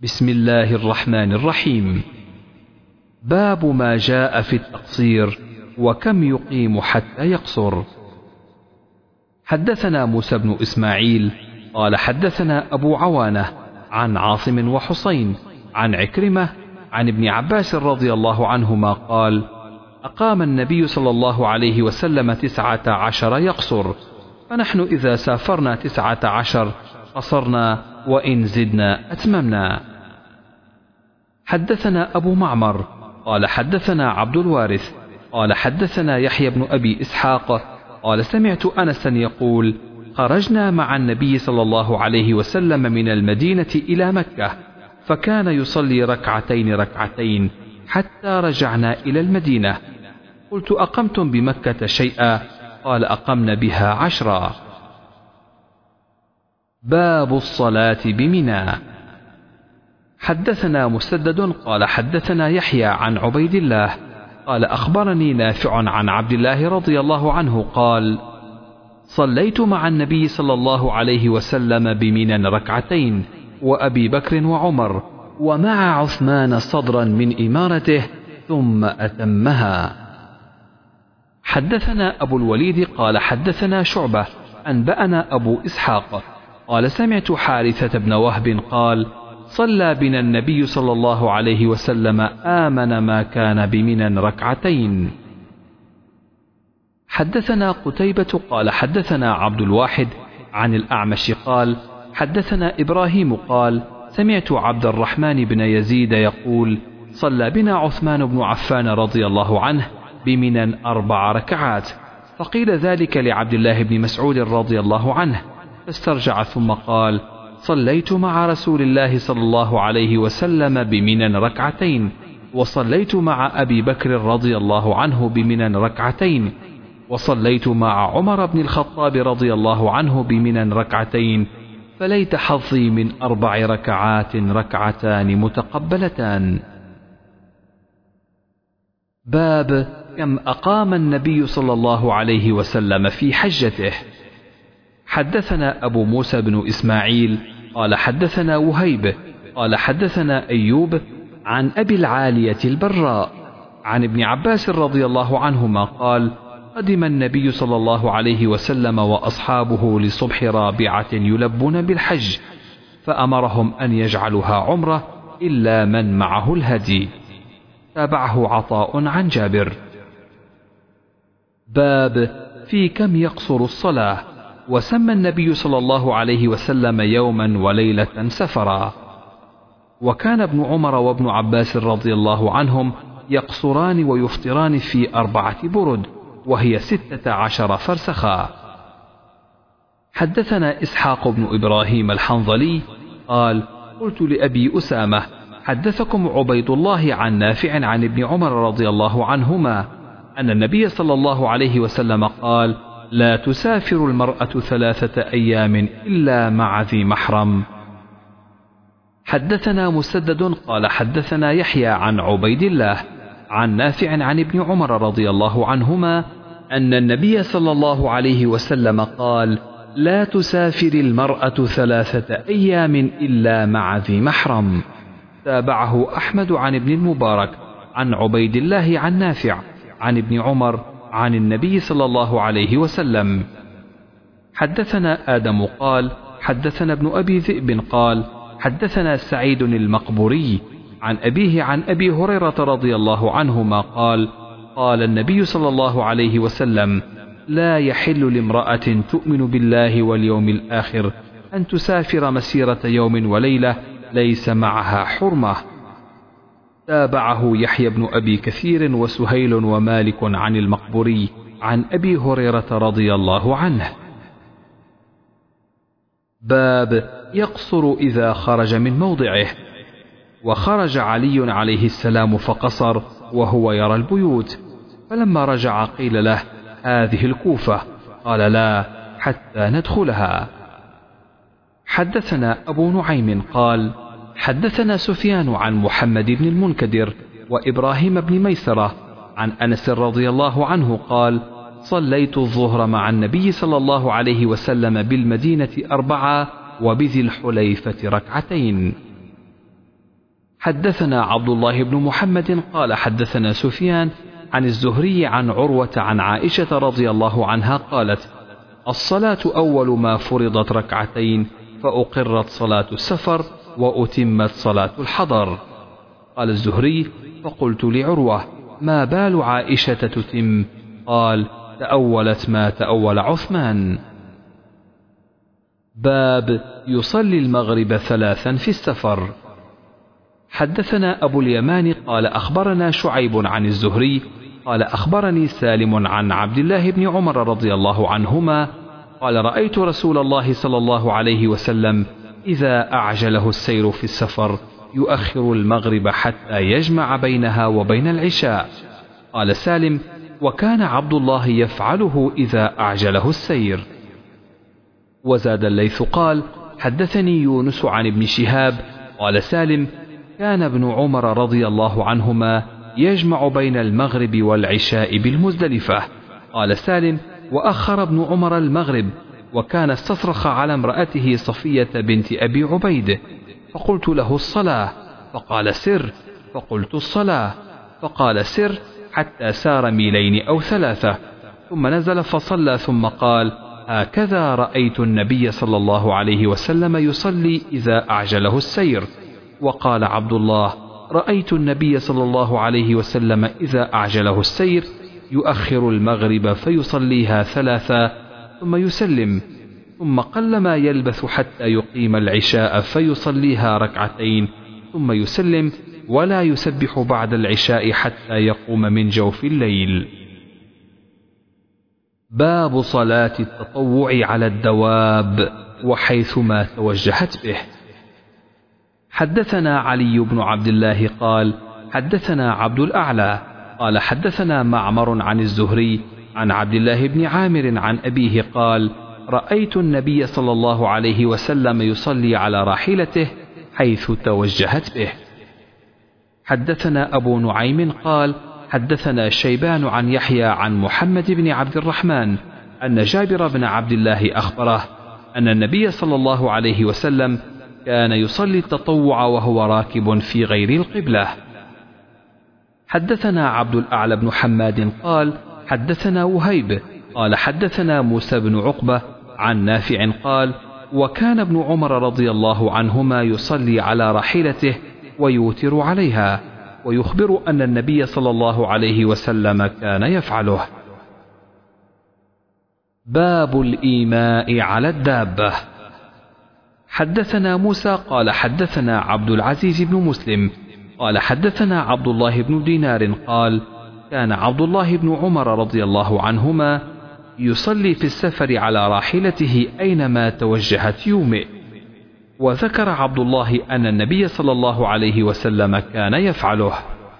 بسم الله الرحمن الرحيم. باب ما جاء في التقصير وكم يقيم حتى يقصر. حدثنا موسى بن إسماعيل قال حدثنا أبو عوانة عن عاصم وحسين عن عكرمة عن ابن عباس رضي الله عنهما قال: أقام النبي صلى الله عليه وسلم 19 يقصر، فنحن إذا سافرنا 19 قصرنا، وإن زدنا أتممنا. حدثنا أبو معمر قال حدثنا عبد الوارث قال حدثنا يحيى بن أبي إسحاق قال سمعت أنسا يقول: خرجنا مع النبي صلى الله عليه وسلم من المدينة إلى مكة، فكان يصلي ركعتين حتى رجعنا إلى المدينة. قلت: أقمتم بمكة شيئا؟ قال: أقمنا بها 10. باب الصلاة بمنى. حدثنا مسدد قال حدثنا يحيى عن عبيد الله قال أخبرني نافع عن عبد الله رضي الله عنه قال: صليت مع النبي صلى الله عليه وسلم بمنى 2 وأبي بكر وعمر ومع عثمان صدرا من إمارته ثم أتمها. حدثنا أبو الوليد قال حدثنا شعبة أنبأنا أبو إسحاق قال سمعت حارثة بن وهب قال: صلى بنا النبي صلى الله عليه وسلم آمن ما كان بمنى 2. حدثنا قتيبة قال حدثنا عبد الواحد عن الأعمش قال حدثنا إبراهيم قال سمعت عبد الرحمن بن يزيد يقول: صلى بنا عثمان بن عفان رضي الله عنه بمنى 4 ركعات، فقيل ذلك لعبد الله بن مسعود رضي الله عنه، فاسترجع ثم قال: صليت مع رسول الله صلى الله عليه وسلم بمنى 2 وصليت مع أبي بكر رضي الله عنه بمنى 2 وصليت مع عمر بن الخطاب رضي الله عنه بمنى 2 فليت حظي من 4 ركعات 2 متقبلتان. باب كم أقام النبي صلى الله عليه وسلم في حجته. حدثنا أبو موسى بن إسماعيل قال حدثنا وهيب قال حدثنا أيوب عن أبي العالية البراء عن ابن عباس رضي الله عنهما قال: قدم النبي صلى الله عليه وسلم وأصحابه لصبح رابعة يلبون بالحج، فأمرهم أن يجعلوها عمرة إلا من معه الهدي. تابعه عطاء عن جابر. باب في كم يقصر الصلاة. وسمى النبي صلى الله عليه وسلم يوما وليلة سفرا. وكان ابن عمر وابن عباس رضي الله عنهم يقصران ويفطران في 4 برد، وهي 16 فرسخا. حدثنا إسحاق بن إبراهيم الحنظلي قال: قلت لأبي أسامة: حدثكم عبيد الله عن نافع عن ابن عمر رضي الله عنهما أن النبي صلى الله عليه وسلم قال: لا تسافر المرأة 3 أيام إلا مع ذي محرم. حدثنا مسدد قال حدثنا يحيى عن عبيد الله عن نافع عن ابن عمر رضي الله عنهما أن النبي صلى الله عليه وسلم قال: لا تسافر المرأة 3 أيام إلا مع ذي محرم. تابعه أحمد عن ابن المبارك عن عبيد الله عن نافع عن ابن عمر عن النبي صلى الله عليه وسلم. حدثنا آدم قال حدثنا ابن أبي ذئب قال حدثنا سعيد المقبوري عن أبيه عن أبي هريرة رضي الله عنهما قال: قال النبي صلى الله عليه وسلم: لا يحل لامرأة تؤمن بالله واليوم الآخر أن تسافر مسيرة يوم وليلة ليس معها حرمة. تابعه يحيى بن أبي كثير وسهيل ومالك عن المقبوري عن أبي هريرة رضي الله عنه. باب يقصر إذا خرج من موضعه. وخرج علي عليه السلام فقصر وهو يرى البيوت، فلما رجع قيل له: هذه الكوفة. قال: لا، حتى ندخلها. حدثنا أبو نعيم قال حدثنا سفيان عن محمد بن المنكدر وإبراهيم بن ميسرة عن أنس رضي الله عنه قال: صليت الظهر مع النبي صلى الله عليه وسلم بالمدينة 4 وبذي الحليفة 2. حدثنا عبد الله بن محمد قال حدثنا سفيان عن الزهري عن عروة عن عائشة رضي الله عنها قالت: الصلاة أول ما فرضت ركعتين، فأقرت صلاة السفر وأتمت صلاة الحضر. قال الزهري: فقلت لعروة: ما بال عائشة تتم؟ قال: تأولت ما تأول عثمان. باب يصلي المغرب 3 في السفر. حدثنا أبو اليمان قال أخبرنا شعيب عن الزهري قال أخبرني سالم عن عبد الله بن عمر رضي الله عنهما قال: رأيت رسول الله صلى الله عليه وسلم إذا أعجله السير في السفر يؤخر المغرب حتى يجمع بينها وبين العشاء. قال سالم: وكان عبد الله يفعله إذا أعجله السير. وزاد الليث قال: حدثني يونس عن ابن شهاب قال سالم: كان ابن عمر رضي الله عنهما يجمع بين المغرب والعشاء بالمزدلفة. قال سالم: وأخر ابن عمر المغرب، وكان استصرخ على امرأته صفية بنت أبي عبيد، فقلت له: الصلاة، فقال: سر، فقلت: الصلاة، فقال: سر، حتى سار ميلين أو 3، ثم نزل فصلى، ثم قال: هكذا رأيت النبي صلى الله عليه وسلم يصلي إذا أعجله السير. وقال عبد الله: رأيت النبي صلى الله عليه وسلم إذا أعجله السير يؤخر المغرب فيصليها 3 ثم يسلم، ثم قلما يلبث حتى يقيم العشاء فيصليها 2 ثم يسلم، ولا يسبح بعد العشاء حتى يقوم من جوف الليل. باب صلاة التطوع على الدواب وحيثما توجهت به. حدثنا علي بن عبد الله قال حدثنا عبد الأعلى قال حدثنا معمر عن الزهري عن عبد الله بن عامر عن أبيه قال: رأيت النبي صلى الله عليه وسلم يصلي على راحلته حيث توجهت به. حدثنا أبو نعيم قال حدثنا شيبان عن يحيى عن محمد بن عبد الرحمن أن جابر بن عبد الله أخبره أن النبي صلى الله عليه وسلم كان يصلي التطوع وهو راكب في غير القبلة. حدثنا عبد الأعلى بن حماد قال حدثنا وهيب قال حدثنا موسى بن عقبة عن نافع قال: وكان ابن عمر رضي الله عنهما يصلي على راحلته ويوتر عليها، ويخبر أن النبي صلى الله عليه وسلم كان يفعله. باب الإيماء على الدابة. حدثنا موسى قال حدثنا عبد العزيز بن مسلم قال حدثنا عبد الله بن دينار قال: كان عبد الله بن عمر رضي الله عنهما يصلي في السفر على راحلته أينما توجهت يومئ. وذكر عبد الله أن النبي صلى الله عليه وسلم كان يفعله.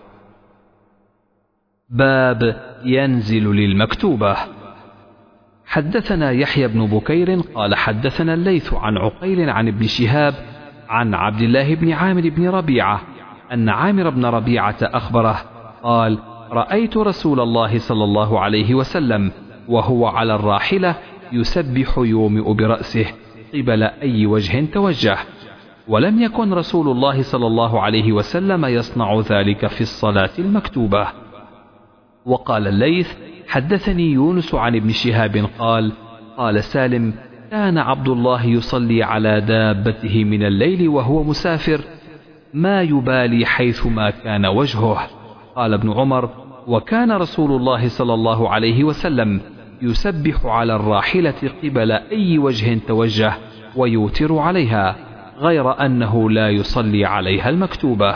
باب ينزل للمكتوبة. حدثنا يحيى بن بكير قال حدثنا الليث عن عقيل عن ابن شهاب عن عبد الله بن عامر بن ربيعة أن عامر بن ربيعة أخبره قال: رأيت رسول الله صلى الله عليه وسلم وهو على الراحلة يسبح يومئ برأسه قبل أي وجه توجه، ولم يكن رسول الله صلى الله عليه وسلم يصنع ذلك في الصلاة المكتوبة. وقال الليث: حدثني يونس عن ابن شهاب قال: قال سالم: كان عبد الله يصلي على دابته من الليل وهو مسافر ما يبالي حيثما كان وجهه. قال ابن عمر: وكان رسول الله صلى الله عليه وسلم يسبح على الراحلة قبل أي وجه توجه ويوتر عليها، غير أنه لا يصلي عليها المكتوبة.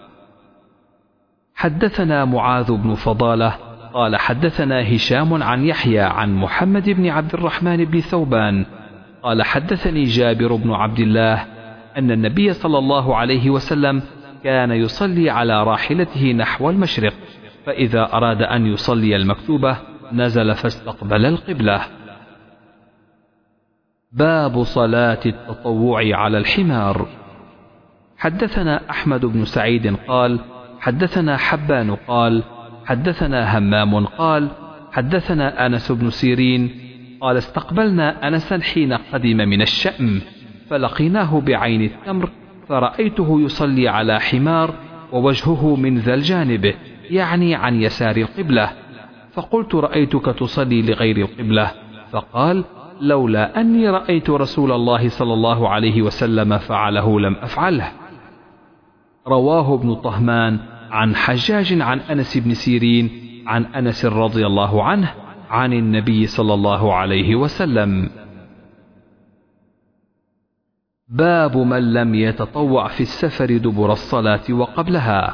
حدثنا معاذ بن فضالة قال حدثنا هشام عن يحيى عن محمد بن عبد الرحمن بن ثوبان قال حدثني جابر بن عبد الله أن النبي صلى الله عليه وسلم كان يصلي على راحلته نحو المشرق، فإذا أراد أن يصلي المكتوبة نزل فاستقبل القبلة. باب صلاة التطوع على الحمار. حدثنا أحمد بن سعيد قال حدثنا حبان قال حدثنا همام قال حدثنا أنس بن سيرين قال: استقبلنا أنسا حين قدم من الشأم، فلقيناه بعين التمر فرأيته يصلي على حمار ووجهه من ذا الجانب، يعني عن يسار القبلة، فقلت رأيتك تصلي لغير القبلة، فقال لولا أني رأيت رسول الله صلى الله عليه وسلم فعله لم أفعله. رواه ابن طهمان عن حجاج عن أنس بن سيرين عن أنس رضي الله عنه عن النبي صلى الله عليه وسلم. باب من لم يتطوع في السفر دبر الصلاة وقبلها.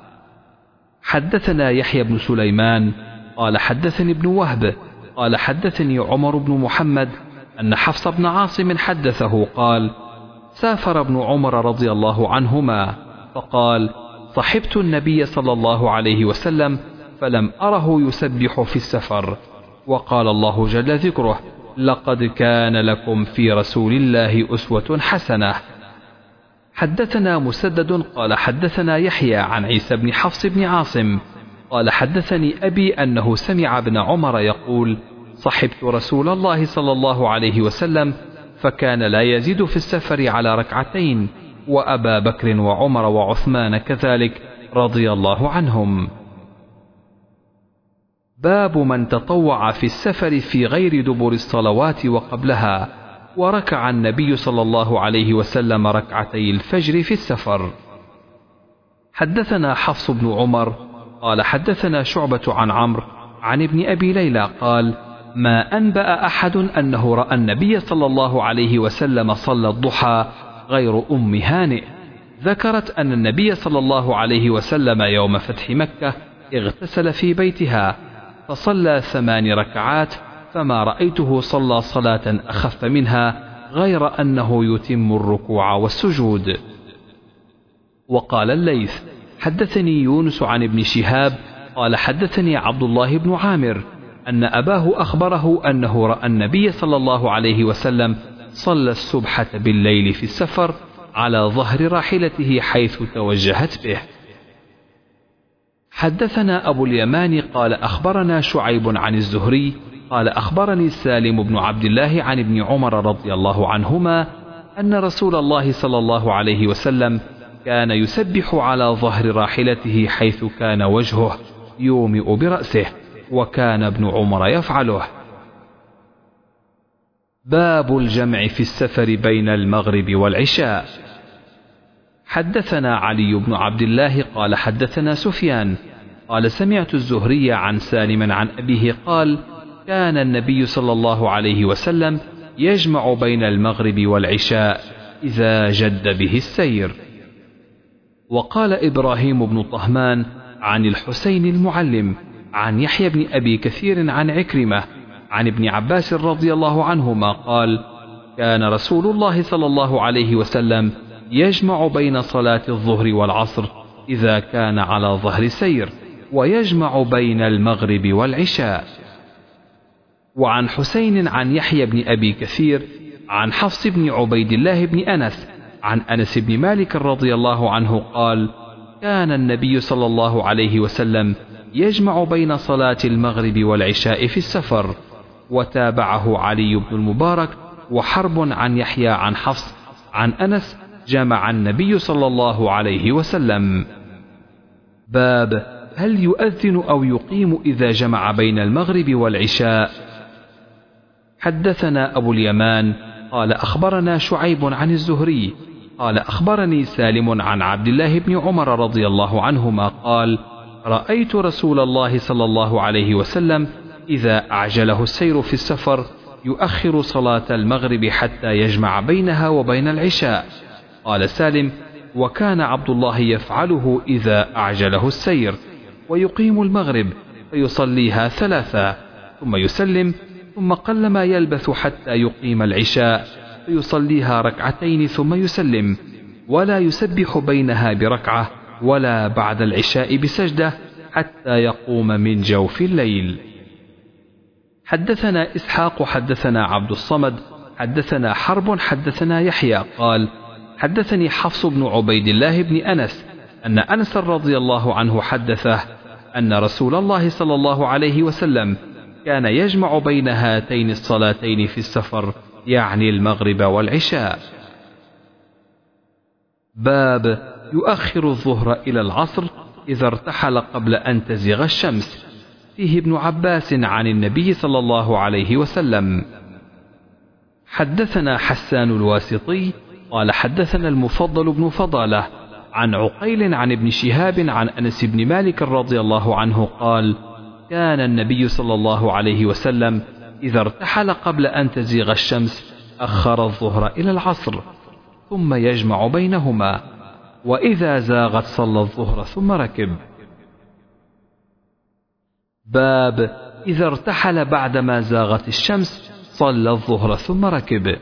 حدثنا يحيى بن سليمان قال حدثني ابن وهب قال حدثني عمر بن محمد أن حفص بن عاصم حدثه قال سافر ابن عمر رضي الله عنهما فقال صحبت النبي صلى الله عليه وسلم فلم أره يسبح في السفر، وقال الله جل ذكره لقد كان لكم في رسول الله أسوة حسنة. حدثنا مسدد قال حدثنا يحيى عن عيسى بن حفص بن عاصم قال حدثني أبي أنه سمع ابن عمر يقول صحبت رسول الله صلى الله عليه وسلم فكان لا يزيد في السفر على ركعتين، وأبا بكر وعمر وعثمان كذلك رضي الله عنهم. باب من تطوع في السفر في غير دبر الصلوات وقبلها، وركع النبي صلى الله عليه وسلم ركعتي الفجر في السفر. حدثنا حفص بن عمر قال حدثنا شعبة عن عمرو عن ابن أبي ليلى قال ما أنبأ أحد أنه رأى النبي صلى الله عليه وسلم صلى الضحى غير أم هانئ. ذكرت أن النبي صلى الله عليه وسلم يوم فتح مكة اغتسل في بيتها فصلى 8 ركعات، فما رأيته صلى صلاة أخف منها غير أنه يتم الركوع والسجود. وقال الليث حدثني يونس عن ابن شهاب قال حدثني عبد الله بن عامر أن أباه أخبره أنه رأى النبي صلى الله عليه وسلم صلى السبحة بالليل في السفر على ظهر راحلته حيث توجهت به. حدثنا أبو اليمان قال أخبرنا شعيب عن الزهري قال أخبرني سالم بن عبد الله عن ابن عمر رضي الله عنهما أن رسول الله صلى الله عليه وسلم كان يسبح على ظهر راحلته حيث كان وجهه يومئ برأسه، وكان ابن عمر يفعله. باب الجمع في السفر بين المغرب والعشاء. حدثنا علي بن عبد الله قال حدثنا سفيان قال سمعت الزهري عن سالم عن أبيه قال كان النبي صلى الله عليه وسلم يجمع بين المغرب والعشاء إذا جد به السير. وقال إبراهيم بن طهمان عن الحسين المعلم عن يحيى بن أبي كثير عن عكرمة عن ابن عباس رضي الله عنهما قال كان رسول الله صلى الله عليه وسلم يجمع بين صلاة الظهر والعصر إذا كان على ظهر سير، ويجمع بين المغرب والعشاء. وعن حسين عن يحيى بن أبي كثير عن حفص بن عبيد الله بن أنس عن أنس بن مالك رضي الله عنه قال كان النبي صلى الله عليه وسلم يجمع بين صلاة المغرب والعشاء في السفر. وتابعه علي بن المبارك وحرب عن يحيى عن حفص عن أنس جمع النبي صلى الله عليه وسلم. باب هل يؤذن أو يقيم إذا جمع بين المغرب والعشاء. حدثنا أبو اليمان قال أخبرنا شعيب عن الزهري قال أخبرني سالم عن عبد الله بن عمر رضي الله عنهما قال رأيت رسول الله صلى الله عليه وسلم إذا أعجله السير في السفر يؤخر صلاة المغرب حتى يجمع بينها وبين العشاء. قال سالم وكان عبد الله يفعله إذا أعجله السير، ويقيم المغرب فيصليها 3 ثم يسلم، ثم قلما يلبث حتى يقيم العشاء فيصليها 2 ثم يسلم، ولا يسبح بينها بركعة ولا بعد العشاء بسجدة حتى يقوم من جوف الليل. حدثنا إسحاق حدثنا عبد الصمد حدثنا حرب حدثنا يحيى قال حدثني حفص بن عبيد الله بن أنس أن أنس رضي الله عنه حدثه أن رسول الله صلى الله عليه وسلم كان يجمع بين هاتين الصلاتين في السفر، يعني المغرب والعشاء. باب يؤخر الظهر إلى العصر إذا ارتحل قبل أن تزيغ الشمس. فيه ابن عباس عن النبي صلى الله عليه وسلم. حدثنا حسان الواسطي قال حدثنا المفضل بن فضالة عن عقيل عن ابن شهاب عن أنس بن مالك رضي الله عنه قال: كان النبي صلى الله عليه وسلم إذا ارتحل قبل أن تزيغ الشمس أخر الظهر إلى العصر ثم يجمع بينهما، وإذا زاغت صلى الظهر ثم ركب. باب إذا ارتحل بعدما زاغت الشمس صلى الظهر ثم ركب.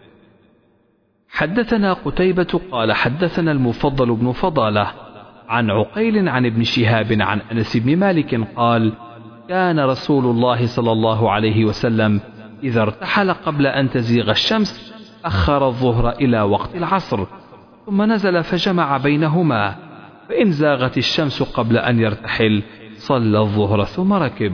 حدثنا قتيبة قال حدثنا المفضل بن فضالة عن عقيل عن ابن شهاب عن أنس بن مالك قال: كان رسول الله صلى الله عليه وسلم إذا ارتحل قبل أن تزيغ الشمس أخر الظهر إلى وقت العصر ثم نزل فجمع بينهما، فإن زاغت الشمس قبل أن يرتحل صلى الظهر ثم ركب.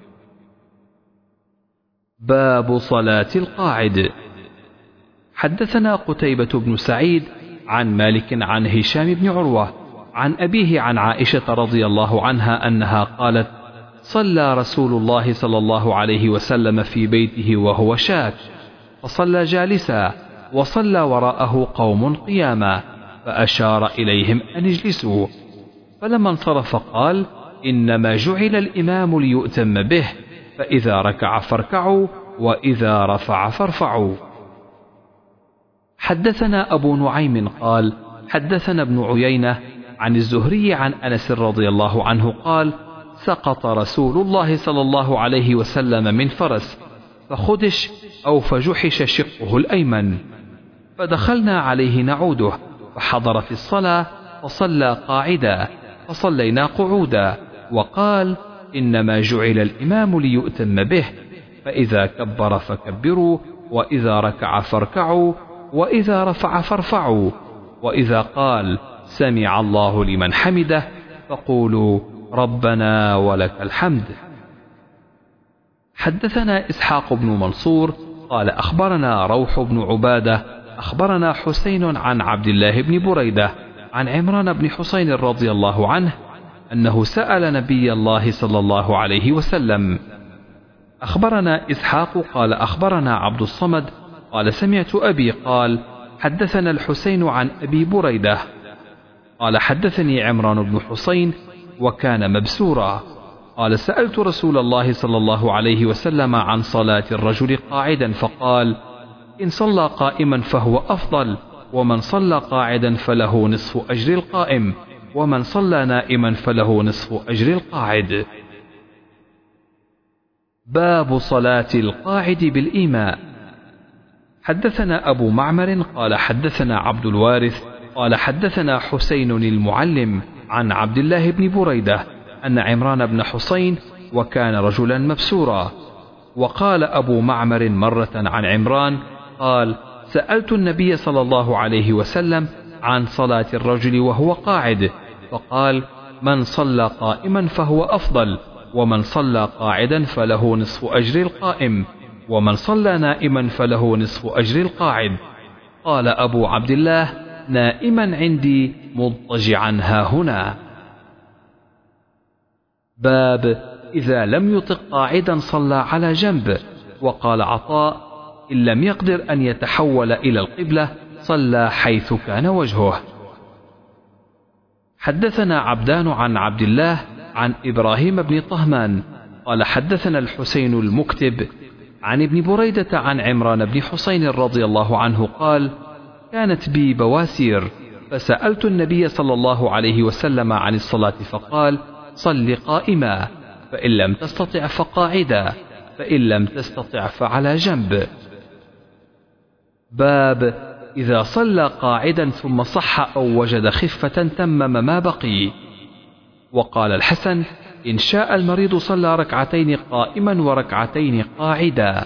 باب صلاة القاعد. حدثنا قتيبة بن سعيد عن مالك عن هشام بن عروة عن أبيه عن عائشة رضي الله عنها أنها قالت: صلى رسول الله صلى الله عليه وسلم في بيته وهو شاك، فصلى جالسا وصلى وراءه قوم قياما، فأشار إليهم أن اجلسوا، فلما انصرف قال: إنما جعل الإمام ليؤتم به، فإذا ركع فاركعوا وإذا رفع فارفعوا. حدثنا أبو نعيم قال حدثنا ابن عيينة عن الزهري عن أنس رضي الله عنه قال: سقط رسول الله صلى الله عليه وسلم من فرس فخدش أو فجحش شقه الأيمن، فدخلنا عليه نعوده فحضر في الصلاة فصلى قاعدا فصلينا قعودا، وقال: إنما جعل الإمام ليؤتم به، فإذا كبر فكبروا وإذا ركع فاركعوا وإذا رفع فارفعوا، وإذا قال سمع الله لمن حمده فقولوا ربنا ولك الحمد. حدثنا إسحاق بن منصور قال أخبرنا روح بن عبادة أخبرنا حسين عن عبد الله بن بريدة عن عمران بن حسين رضي الله عنه أنه سأل نبي الله صلى الله عليه وسلم. أخبرنا إسحاق قال أخبرنا عبد الصمد قال سمعت أبي قال حدثنا الحسين عن أبي بريدة قال حدثني عمران بن حسين وكان مبسورا قال سألت رسول الله صلى الله عليه وسلم عن صلاة الرجل قاعدا فقال: إن صلى قائما فهو أفضل، ومن صلى قاعدا فله نصف أجر القائم، ومن صلى نائما فله نصف أجر القاعد. باب صلاة القاعد بالإيماء. حدثنا أبو معمر قال حدثنا عبد الوارث قال حدثنا حسين المعلم عن عبد الله بن بريدة أن عمران بن حسين وكان رجلا مبسورا. وقال أبو معمر مرة عن عمران قال: سألت النبي صلى الله عليه وسلم عن صلاة الرجل وهو قاعد، فقال: من صلى قائما فهو أفضل، ومن صلى قاعدا فله نصف أجر القائم، ومن صلى نائما فله نصف أجر القاعد. قال أبو عبد الله: نائما عندي مضطجعا هاهنا. باب إذا لم يطق قاعدا صلى على جنب. وقال عطاء: إن لم يقدر أن يتحول إلى القبلة صلى حيث كان وجهه. حدثنا عبدان عن عبد الله عن إبراهيم بن طهمان قال حدثنا الحسين المكتب عن ابن بريدة عن عمران بن حسين رضي الله عنه قال: كانت بي بواسير فسألت النبي صلى الله عليه وسلم عن الصلاة فقال: صل قائما، فإن لم تستطع فقاعدا، فإن لم تستطع فعلى جنب. باب إذا صلى قاعدا ثم صح أو وجد خفة تمم ما بقي. وقال الحسن: إن شاء المريض صلى ركعتين قائما وركعتين قاعدا.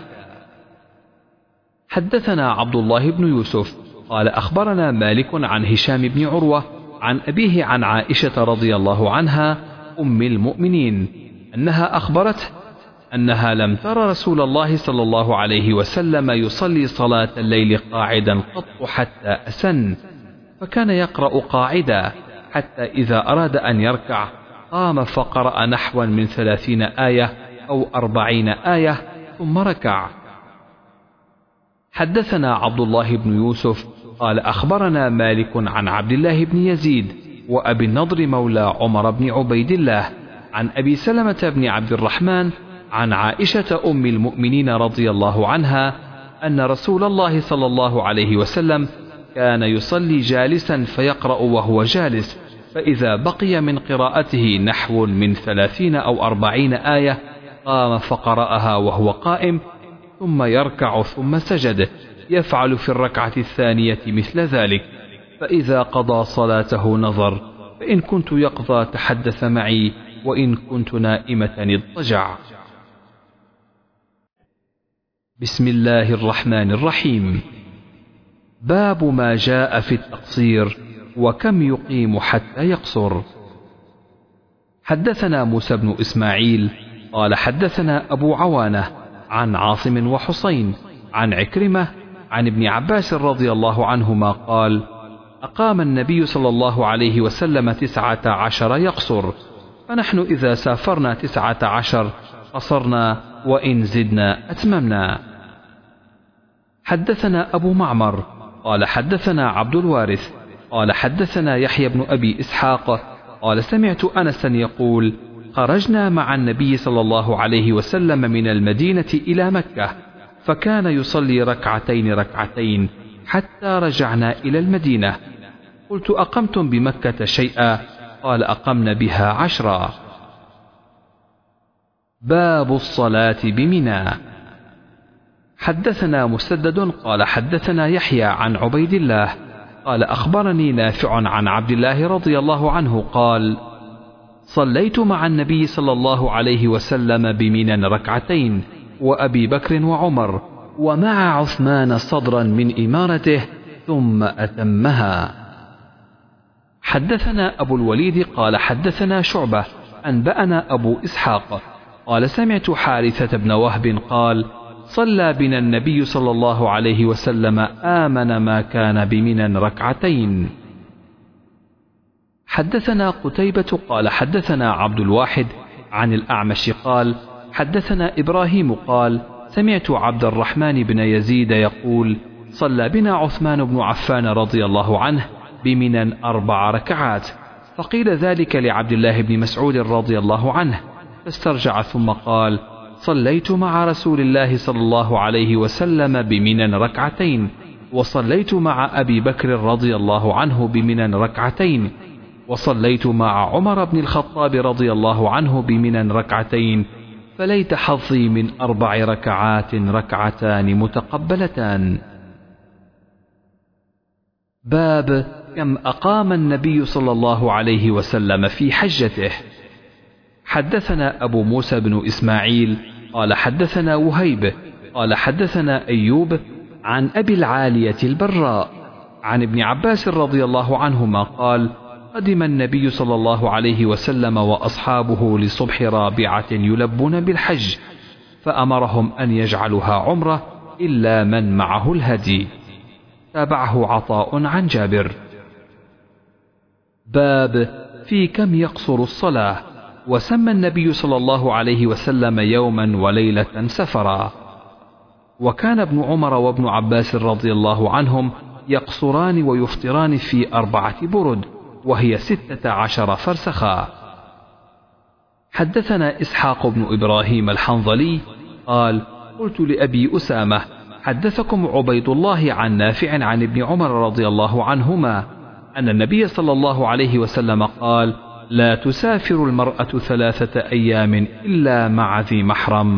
حدثنا عبد الله بن يوسف قال أخبرنا مالك عن هشام بن عروة عن أبيه عن عائشة رضي الله عنها أم المؤمنين أنها أخبرته أنها لم تر رسول الله صلى الله عليه وسلم يصلي صلاة الليل قاعدا قط حتى أسن، فكان يقرأ قاعدا حتى إذا أراد أن يركع قام فقرأ نحوا من 30 آية أو 40 آية ثم ركع. حدثنا عبد الله بن يوسف قال أخبرنا مالك عن عبد الله بن يزيد وأبي النضر مولى عمر بن عبيد الله عن أبي سلمة بن عبد الرحمن عن عائشة أم المؤمنين رضي الله عنها أن رسول الله صلى الله عليه وسلم كان يصلي جالسا فيقرأ وهو جالس، فإذا بقي من قراءته نحو من 30 أو 40 آية قام فقرأها وهو قائم ثم يركع ثم سجد، يفعل في الركعة الثانية مثل ذلك. فإذا قضى صلاته نظر، فإن كنت يقظى تحدث معي وإن كنت نائمة اضطجع. بسم الله الرحمن الرحيم. باب ما جاء في التقصير وكم يقيم حتى يقصر. حدثنا موسى بن إسماعيل قال حدثنا أبو عوانة عن عاصم وحسين عن عكرمة عن ابن عباس رضي الله عنهما قال أقام النبي صلى الله عليه وسلم 19 يقصر، فنحن إذا سافرنا 19 قصرنا وإن زدنا أتممنا. حدثنا أبو معمر قال حدثنا عبد الوارث قال حدثنا يحيى بن أبي إسحاق قال سمعت أنسا يقول خرجنا مع النبي صلى الله عليه وسلم من المدينة إلى مكة، فكان يصلي ركعتين حتى رجعنا إلى المدينة. قلت أقمتم بمكة شيئا؟ قال أقمنا بها 10. باب الصلاة بمنى. حدثنا مسدد قال حدثنا يحيى عن عبيد الله قال أخبرني نافع عن عبد الله رضي الله عنه قال صليت مع النبي صلى الله عليه وسلم بمنى 2 وأبي بكر وعمر ومع عثمان صدرا من إمارته ثم أتمها. حدثنا أبو الوليد قال حدثنا شعبة أنبأنا أبو إسحاق قال سمعت حارثة بن وهب قال صلى بنا النبي صلى الله عليه وسلم آمن ما كان بمنى 2. حدثنا قتيبة قال حدثنا عبد الواحد عن الأعمش قال حدثنا إبراهيم قال سمعت عبد الرحمن بن يزيد يقول صلى بنا عثمان بن عفان رضي الله عنه بمنى 4 ركعات، فقيل ذلك لعبد الله بن مسعود رضي الله عنه فاسترجع ثم قال صليت مع رسول الله صلى الله عليه وسلم بمنى 2 وصليت مع أبي بكر رضي الله عنه بمنى 2 وصليت مع عمر بن الخطاب رضي الله عنه بمنى 2 فليت حظي من 4 ركعات 2 متقبلتان. باب كم أقام النبي صلى الله عليه وسلم في حجته. حدثنا أبو موسى بن إسماعيل قال حدثنا وهيب قال حدثنا أيوب عن أبي العالية البراء عن ابن عباس رضي الله عنهما قال قدم النبي صلى الله عليه وسلم وأصحابه لصبح رابعة يلبون بالحج، فأمرهم أن يجعلوها عمرة إلا من معه الهدي. تابعه عطاء عن جابر. باب في كم يقصر الصلاة. وسمى النبي صلى الله عليه وسلم يوما وليلة سفرا. وكان ابن عمر وابن عباس رضي الله عنهم يقصران ويفطران في 4 برد وهي 16 فرسخا. حدثنا إسحاق بن إبراهيم الحنظلي قال قلت لأبي أسامة حدثكم عبيد الله عن نافع عن ابن عمر رضي الله عنهما أن النبي صلى الله عليه وسلم قال لا تسافر المرأة 3 أيام إلا مع ذي محرم.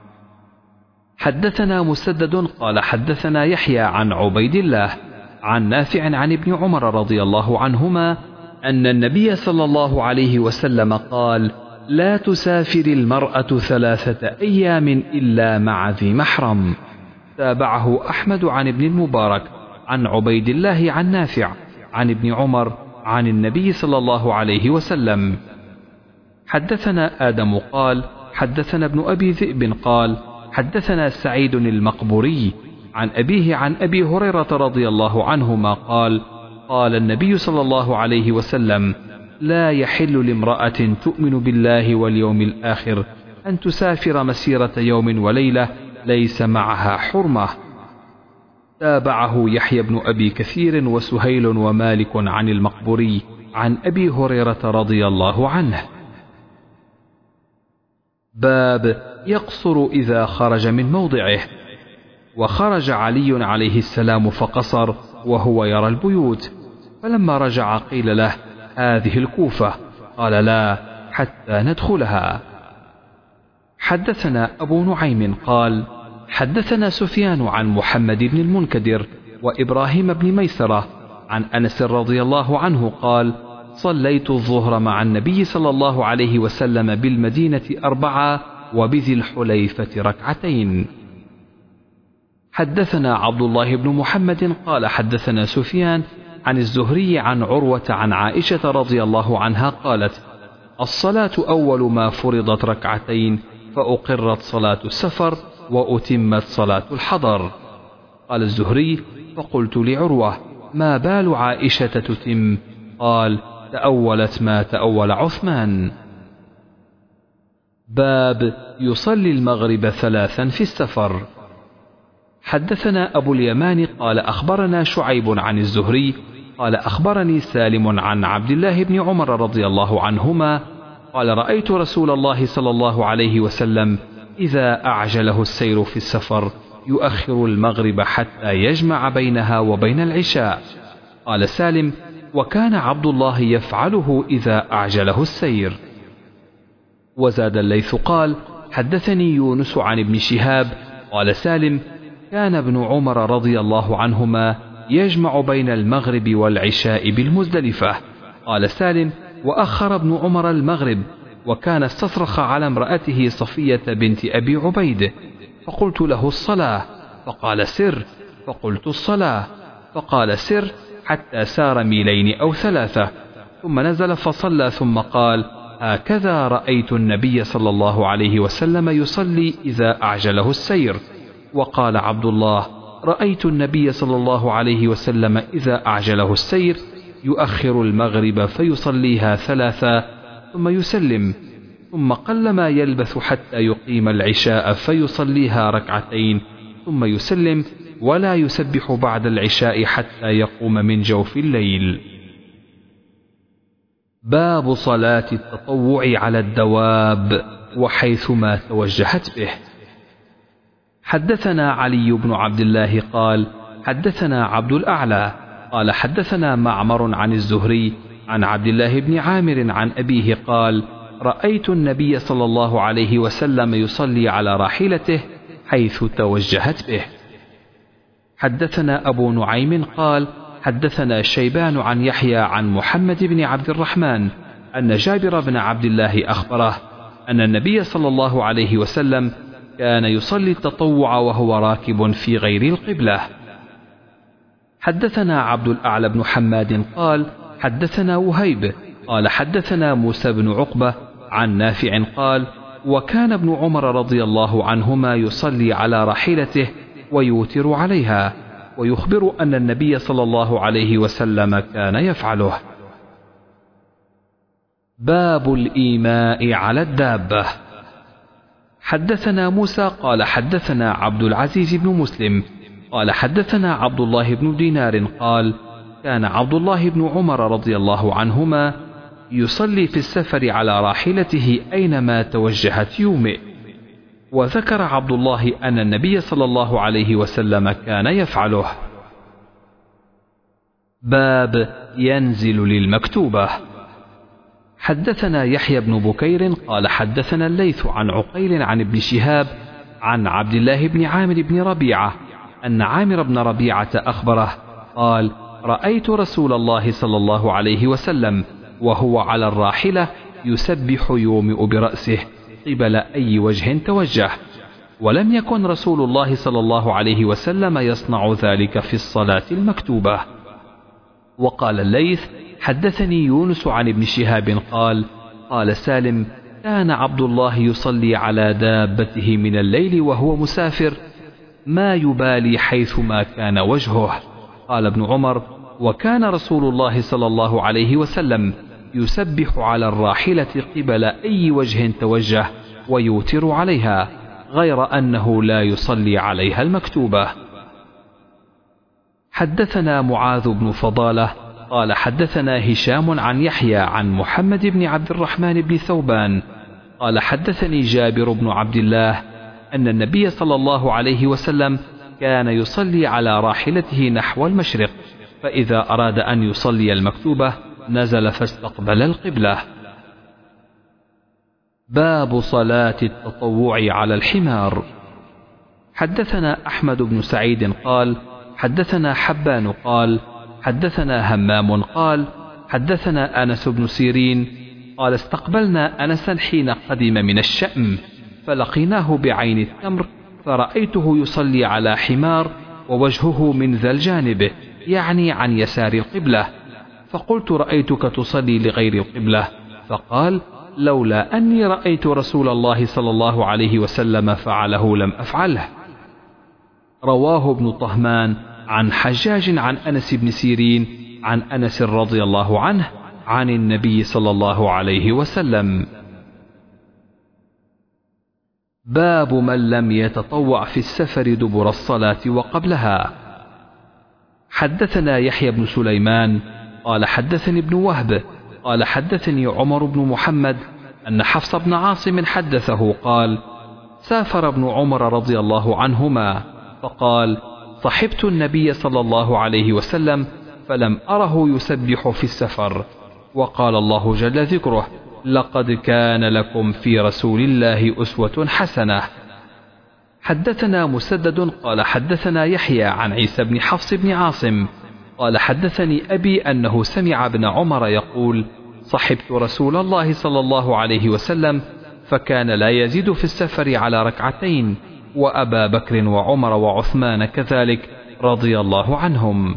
حدثنا مسدد قال حدثنا يحيى عن عبيد الله عن نافع عن ابن عمر رضي الله عنهما أن النبي صلى الله عليه وسلم قال لا تسافر المرأة 3 أيام إلا مع ذي محرم. تابعه أحمد عن ابن المبارك عن عبيد الله عن نافع عن ابن عمر عن النبي صلى الله عليه وسلم. حدثنا آدم قال حدثنا ابن أبي ذئب قال حدثنا سعيد المقبوري عن أبيه عن أبي هريرة رضي الله عنهما قال قال النبي صلى الله عليه وسلم: لا يحل لامرأة تؤمن بالله واليوم الآخر أن تسافر مسيرة يوم وليلة ليس معها حرمة. تابعه يحيى بن أبي كثير وسهيل ومالك عن المقبوري عن أبي هريرة رضي الله عنه. باب يقصر إذا خرج من موضعه. وخرج علي عليه السلام فقصر وهو يرى البيوت، فلما رجع قيل له: هذه الكوفة. قال: لا، حتى ندخلها. حدثنا أبو نعيم قال: حدثنا سفيان عن محمد بن المنكدر وإبراهيم بن ميسرة عن أنس رضي الله عنه قال: صليت الظهر مع النبي صلى الله عليه وسلم بالمدينة 4 وبذي الحليفة 2. حدثنا عبد الله بن محمد قال: حدثنا سفيان عن الزهري عن عروة عن عائشة رضي الله عنها قالت: الصلاة أول ما فرضت 2 فأقرت صلاة السفر وأتمت صلاة الحضر. قال الزهري: فقلت لعروة: ما بال عائشة تتم؟ قال: تأولت ما تأول عثمان. باب يصلي المغرب 3 في السفر. حدثنا أبو اليمان قال: أخبرنا شعيب عن الزهري قال: أخبرني سالم عن عبد الله بن عمر رضي الله عنهما قال: رأيت رسول الله صلى الله عليه وسلم إذا أعجله السير في السفر يؤخر المغرب حتى يجمع بينها وبين العشاء. قال سالم: وكان عبد الله يفعله إذا أعجله السير. وزاد الليث قال: حدثني يونس عن ابن شهاب قال سالم: كان ابن عمر رضي الله عنهما يجمع بين المغرب والعشاء بالمزدلفة. قال سالم: وأخر ابن عمر المغرب، وكان استصرخ على امرأته صفية بنت أبي عبيد، فقلت له: الصلاة، فقال: سر، فقلت: الصلاة، فقال: سر، حتى سار 2 ميل أو 3 ثم نزل فصلى، ثم قال: هكذا رأيت النبي صلى الله عليه وسلم يصلي إذا أعجله السير. وقال عبد الله: رأيت النبي صلى الله عليه وسلم إذا أعجله السير يؤخر المغرب فيصليها 3 ثم يسلم، ثم قلما يلبث حتى يقيم العشاء فيصليها 2 ثم يسلم، ولا يسبح بعد العشاء حتى يقوم من جوف الليل. باب صلاة التطوع على الدواب وحيثما توجهت به. حدثنا علي بن عبد الله قال: حدثنا عبد الأعلى قال: حدثنا معمر عن الزهري عن عبد الله بن عامر عن أبيه قال: رأيت النبي صلى الله عليه وسلم يصلي على راحلته حيث توجهت به. حدثنا أبو نعيم قال: حدثنا شيبان عن يحيى عن محمد بن عبد الرحمن أن جابر بن عبد الله أخبره أن النبي صلى الله عليه وسلم كان يصلي التطوع وهو راكب في غير القبلة. حدثنا عبد الأعلى بن حماد قال: حدثنا وهيب قال: حدثنا موسى بن عقبة عن نافع قال: وكان ابن عمر رضي الله عنهما يصلي على راحلته ويوتر عليها، ويخبر أن النبي صلى الله عليه وسلم كان يفعله. باب الإيماء على الدابة. حدثنا موسى قال: حدثنا عبد العزيز بن مسلم قال: حدثنا عبد الله بن دينار قال: كان عبد الله بن عمر رضي الله عنهما يصلي في السفر على راحلته أينما توجهت يومئ. وذكر عبد الله أن النبي صلى الله عليه وسلم كان يفعله. باب ينزل للمكتوبة. حدثنا يحيى بن بكير قال: حدثنا الليث عن عقيل عن ابن شهاب عن عبد الله بن عامر بن ربيعة أن عامر بن ربيعة أخبره قال: رأيت رسول الله صلى الله عليه وسلم وهو على الراحلة يسبح يومئ برأسه قبل أي وجه توجه، ولم يكن رسول الله صلى الله عليه وسلم يصنع ذلك في الصلاة المكتوبة. وقال الليث: حدثني يونس عن ابن شهاب قال: قال سالم: كان عبد الله يصلي على دابته من الليل وهو مسافر ما يبالي حيثما كان وجهه. قال ابن عمر: وكان رسول الله صلى الله عليه وسلم يسبح على الراحلة قبل أي وجه توجه ويوتر عليها، غير أنه لا يصلي عليها المكتوبة. حدثنا معاذ بن فضالة قال حدثنا هشام عن يحيى عن محمد بن عبد الرحمن بن ثوبان قال حدثني جابر بن عبد الله أن النبي صلى الله عليه وسلم كان يصلي على راحلته نحو المشرق، فإذا أراد أن يصلي المكتوبة نزل فاستقبل القبلة. باب صلاة التطوع على الحمار. حدثنا أحمد بن سعيد قال حدثنا حبان قال حدثنا همام قال حدثنا أنس بن سيرين قال استقبلنا أنسا حين قدم من الشأم، فلقيناه بعين التمر فرأيته يصلي على حمار ووجهه من ذا الجانب، يعني عن يسار القبلة، فقلت رأيتك تصلي لغير القبلة، فقال لولا أني رأيت رسول الله صلى الله عليه وسلم فعله لم أفعله. رواه ابن طهمان عن حجاج عن أنس بن سيرين عن أنس رضي الله عنه عن النبي صلى الله عليه وسلم. باب من لم يتطوع في السفر دبر الصلاة وقبلها. حدثنا يحيى بن سليمان قال حدثني ابن وهب قال حدثني عمر بن محمد أن حفص بن عاصم حدثه قال سافر ابن عمر رضي الله عنهما فقال صحبت النبي صلى الله عليه وسلم فلم أره يسبح في السفر، وقال الله جل ذكره لقد كان لكم في رسول الله أسوة حسنة. حدثنا مسدد قال حدثنا يحيى عن عيسى بن حفص بن عاصم قال حدثني أبي أنه سمع ابن عمر يقول صحبت رسول الله صلى الله عليه وسلم فكان لا يزيد في السفر على ركعتين، وأبا بكر وعمر وعثمان كذلك رضي الله عنهم.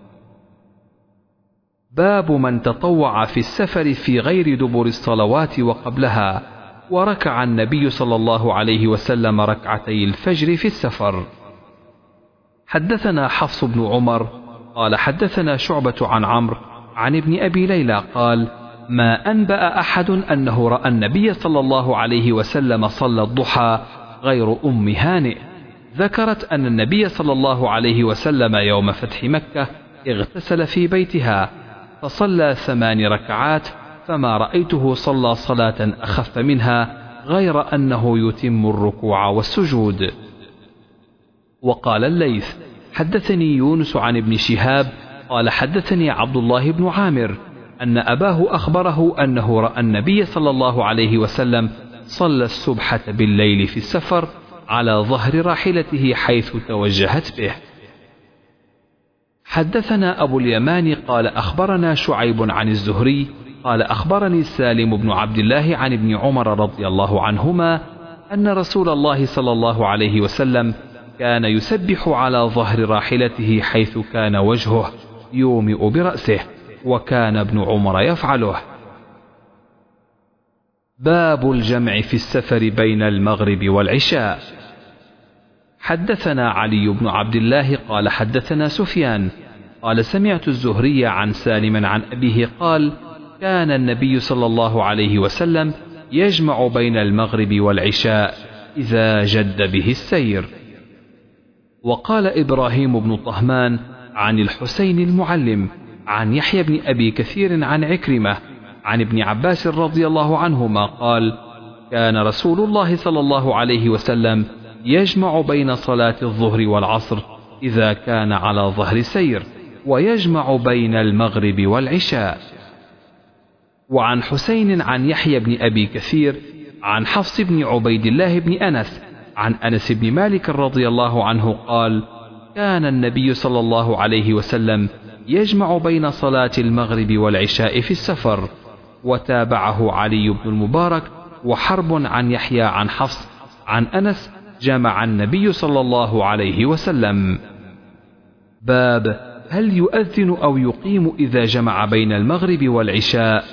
باب من تطوع في السفر في غير دبر الصلوات وقبلها، وركع النبي صلى الله عليه وسلم ركعتي الفجر في السفر. حدثنا حفص بن عمر قال حدثنا شعبة عن عمرو عن ابن أبي ليلى قال ما أنبأ أحد أنه رأى النبي صلى الله عليه وسلم صلى الضحى غير أم هانئ، ذكرت أن النبي صلى الله عليه وسلم يوم فتح مكة اغتسل في بيتها فصلى 8 ركعات، فما رأيته صلى صلاة أخف منها غير أنه يتم الركوع والسجود. وقال الليث حدثني يونس عن ابن شهاب قال حدثني عبد الله بن عامر أن أباه أخبره أنه رأى النبي صلى الله عليه وسلم صلى السبحة بالليل في السفر على ظهر راحلته حيث توجهت به. حدثنا أبو اليمان قال أخبرنا شعيب عن الزهري قال أخبرني سالم بن عبد الله عن ابن عمر رضي الله عنهما أن رسول الله صلى الله عليه وسلم كان يسبح على ظهر راحلته حيث كان وجهه يومئ برأسه، وكان ابن عمر يفعله. باب الجمع في السفر بين المغرب والعشاء. حدثنا علي بن عبد الله قال حدثنا سفيان قال سمعت الزهري عن سالم عن أبيه قال كان النبي صلى الله عليه وسلم يجمع بين المغرب والعشاء إذا جد به السير. وقال إبراهيم بن طهمان عن الحسين المعلم عن يحيى بن أبي كثير عن عكرمة عن ابن عباس رضي الله عنهما قال كان رسول الله صلى الله عليه وسلم يجمع بين صلاة الظهر والعصر إذا كان على ظهر سير، ويجمع بين المغرب والعشاء. وعن حسين عن يحيى بن أبي كثير عن حفص بن عبيد الله بن أنس عن أنس بن مالك رضي الله عنه قال كان النبي صلى الله عليه وسلم يجمع بين صلاة المغرب والعشاء في السفر. وتابعه علي بن المبارك وحرب عن يحيى عن حفص عن أنس جمع النبي صلى الله عليه وسلم. باب هل يؤذن أو يقيم إذا جمع بين المغرب والعشاء.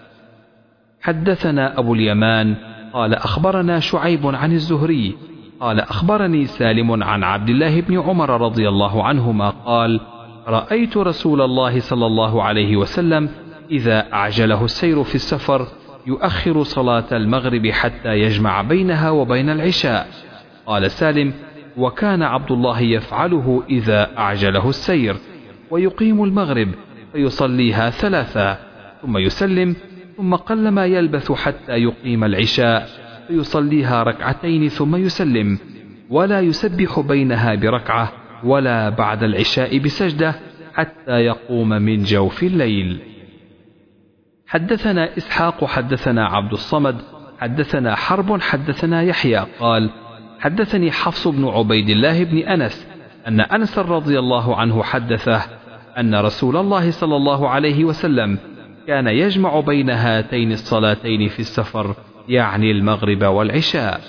حدثنا أبو اليمان قال أخبرنا شعيب عن الزهري قال أخبرني سالم عن عبد الله بن عمر رضي الله عنهما قال رأيت رسول الله صلى الله عليه وسلم إذا أعجله السير في السفر يؤخر صلاة المغرب حتى يجمع بينها وبين العشاء. قال سالم: وكان عبد الله يفعله إذا أعجله السير، ويقيم المغرب فيصليها 3 ثم يسلم، ثم قلما يلبث حتى يقيم العشاء فيصليها 2 ثم يسلم، ولا يسبح بينها بركعة ولا بعد العشاء بسجدة حتى يقوم من جوف الليل. حدثنا إسحاق حدثنا عبد الصمد حدثنا حرب حدثنا يحيى قال: حدثني حفص بن عبيد الله بن أنس أن أنس رضي الله عنه حدثه أن رسول الله صلى الله عليه وسلم كان يجمع بين هاتين الصلاتين في السفر، يعني المغرب والعشاء.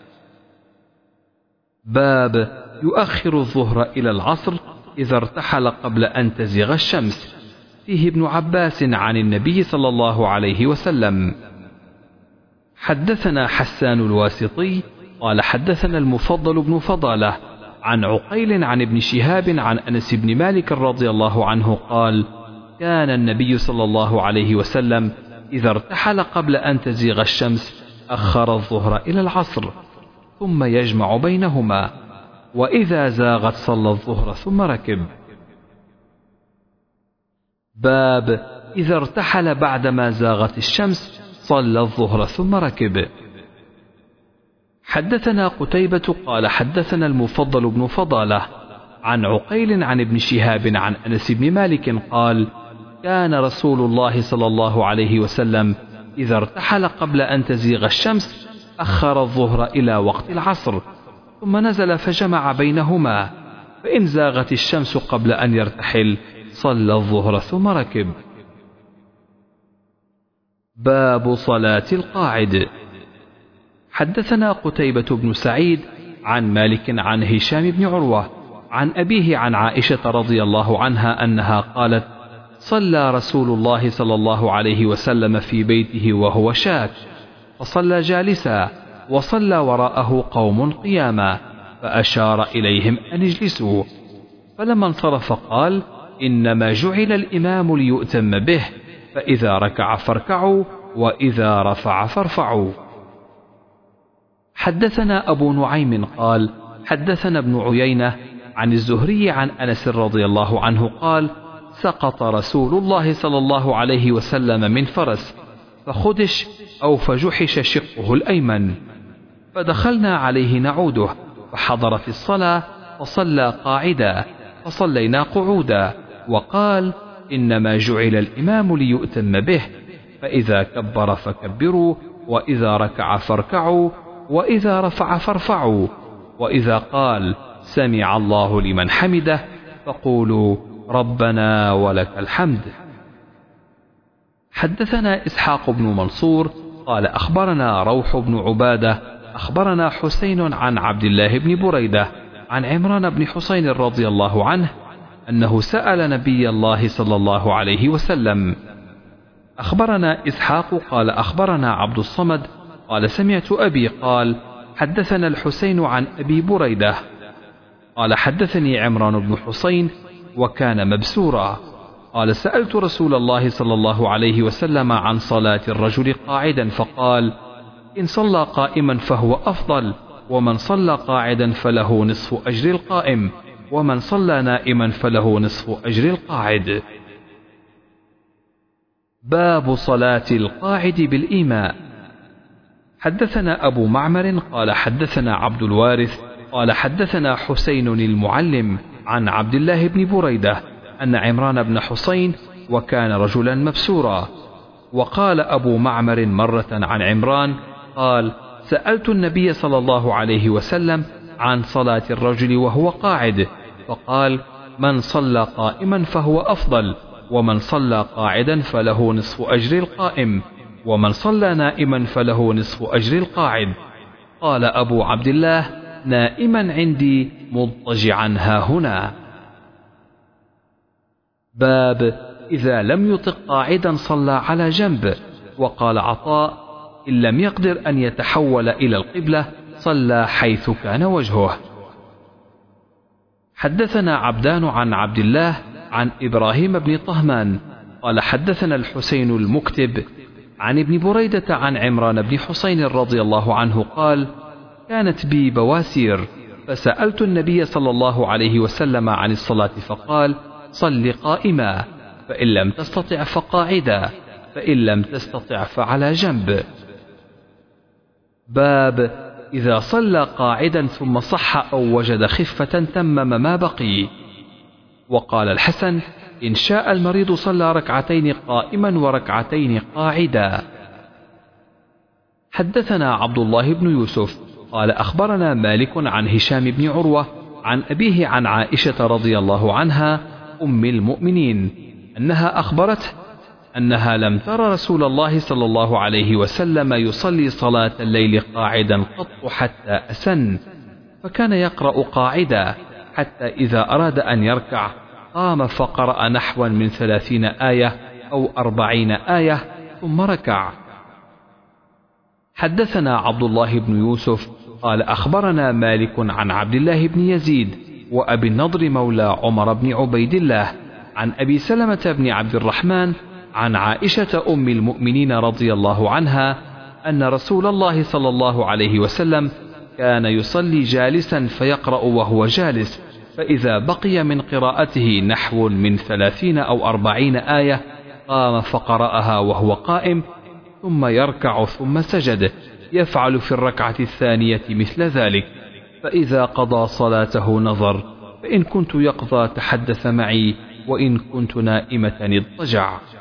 باب يؤخر الظهر إلى العصر إذا ارتحل قبل أن تزيغ الشمس. فيه ابن عباس عن النبي صلى الله عليه وسلم. حدثنا حسان الواسطي قال حدثنا المفضل بن فضالة عن عقيل عن ابن شهاب عن أنس بن مالك رضي الله عنه قال: كان النبي صلى الله عليه وسلم إذا ارتحل قبل أن تزيغ الشمس أخر الظهر إلى العصر ثم يجمع بينهما، وإذا زاغت صلى الظهر ثم ركب. باب إذا ارتحل بعدما زاغت الشمس صلى الظهر ثم ركب. حدثنا قتيبة قال حدثنا المفضل بن فضالة عن عقيل عن ابن شهاب عن أنس بن مالك قال: كان رسول الله صلى الله عليه وسلم إذا ارتحل قبل أن تزيغ الشمس أخر الظهر إلى وقت العصر ثم نزل فجمع بينهما، فإن زاغت الشمس قبل أن يرتحل صلى الظهر ثم ركب. باب صلاة القاعد. حدثنا قتيبة بن سعيد عن مالك عن هشام بن عروة عن أبيه عن عائشة رضي الله عنها أنها قالت: صلى رسول الله صلى الله عليه وسلم في بيته وهو شاك، فصلى جالسا وصلى وراءه قوم قياما، فأشار إليهم أن اجلسوا، فلما انصرف قال: إنما جعل الإمام ليؤتم به، فإذا ركع فاركعوا وإذا رفع فارفعوا. حدثنا أبو نعيم قال حدثنا ابن عيينة عن الزهري عن أنس رضي الله عنه قال: سقط رسول الله صلى الله عليه وسلم من فرس فخدش أو فجحش شقه الأيمن، فدخلنا عليه نعوده فحضر في الصلاة فصلى قاعدا فصلينا قعودا، وقال: إنما جعل الإمام ليؤتم به، فإذا كبر فكبروا، وإذا ركع فاركعوا، وإذا رفع فارفعوا، وإذا قال سمع الله لمن حمده فقولوا ربنا ولك الحمد. حدثنا إسحاق بن منصور قال أخبرنا روح بن عبادة أخبرنا حسين عن عبد الله بن بريدة عن عمران بن حسين رضي الله عنه أنه سأل نبي الله صلى الله عليه وسلم. أخبرنا إسحاق قال أخبرنا عبد الصمد قال سمعت أبي قال حدثنا الحسين عن أبي بريدة قال حدثني عمران بن حسين وكان مبسورا قال سألت رسول الله صلى الله عليه وسلم عن صلاة الرجل قاعدا فقال: إن صلى قائما فهو أفضل، ومن صلى قاعدا فله نصف أجر القائم، ومن صلى نائما فله نصف أجر القاعد. باب صلاة القاعد بالإيماء. حدثنا أبو معمر قال حدثنا عبد الوارث قال حدثنا حسين المعلم عن عبد الله بن بريدة أن عمران بن حسين وكان رجلا مبسورا. وقال أبو معمر مرة عن عمران قال: سألت النبي صلى الله عليه وسلم عن صلاة الرجل وهو قاعد، فقال: من صلى قائما فهو أفضل، ومن صلى قاعدا فله نصف أجر القائم، ومن صلى نائما فله نصف أجر القاعد. قال أبو عبد الله: نائما عندي مضطجعا هاهنا. باب إذا لم يطق قاعدا صلى على جنب. وقال عطاء: إن لم يقدر أن يتحول إلى القبلة صلى حيث كان وجهه. حدثنا عبدان عن عبد الله عن إبراهيم بن طهمان قال حدثنا الحسين المكتب عن ابن بريدة عن عمران بن حسين رضي الله عنه قال كانت بي بواسير فسألت النبي صلى الله عليه وسلم عن الصلاة فقال صل قائما فإن لم تستطع فقاعدا فإن لم تستطع فعلى جنب. باب إذا صلى قاعدا ثم صح أو وجد خفة تمم ما بقي. وقال الحسن إن شاء المريض صلى ركعتين قائما وركعتين قاعدا. حدثنا عبد الله بن يوسف قال أخبرنا مالك عن هشام بن عروة عن أبيه عن عائشة رضي الله عنها أم المؤمنين أنها أخبرته أنها لم تر رسول الله صلى الله عليه وسلم يصلي صلاة الليل قاعدا قط حتى أسن، فكان يقرأ قاعدا حتى إذا أراد أن يركع قام فقرأ نحوا من 30 آية أو 40 آية ثم ركع. حدثنا عبد الله بن يوسف قال أخبرنا مالك عن عبد الله بن يزيد وأبي النضر مولى عمر بن عبيد الله عن أبي سلمة بن عبد الرحمن عن عائشة أم المؤمنين رضي الله عنها أن رسول الله صلى الله عليه وسلم كان يصلي جالسا فيقرأ وهو جالس، فإذا بقي من قراءته نحو من 30 أو 40 آية قام فقرأها وهو قائم ثم يركع ثم سجد، يفعل في الركعة الثانية مثل ذلك، فإذا قضى صلاته نظر فإن كنت يقظى تحدث معي وإن كنت نائمة اضطجع.